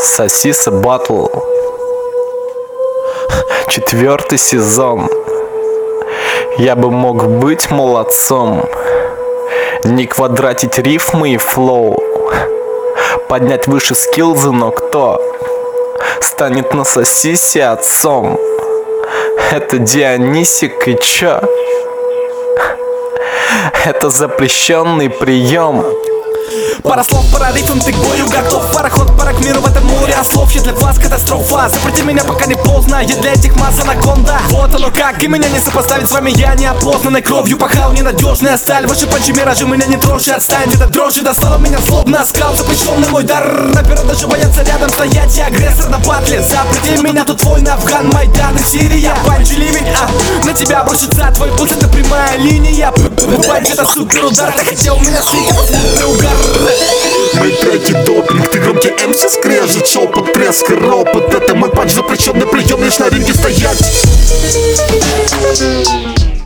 Сосиса Батл. 4-й сезон. Я бы мог быть молодцом, не квадратить рифмы и флоу, поднять выше скиллзы, но кто станет на сосисе отцом? Это Дионисик и чё? Это запрещенный прием. Пара слов, пара ритм, ты к бою готов. Пароход, пара к миру в этом море ослов. Я для вас катастрофа, запрети меня, пока не поздно. Я для этих масс анаконда. Вот оно как, и меня не сопоставить с вами. Я неопознанной кровью пахал, ненадежная сталь. Ваши панчи, миражи, меня не трожь, отстань. Эта дрожь достала меня злобно, скал. Запрещенный мой дар, рэперы даже боятся рядом стоять. Я агрессор на батле, запрети меня, тут война, Афган, Майдан и Сирия. Панчи, ливень, на тебя бросится твой пульс, это прямая линия. Панч, это супер удар, ты хотел меня слить, это угар. Мои треки допинг, ты громкий МС скрежет, шепот, треск и ропот. Это мой панч, запрещенный прием, лишь на ринге стоять.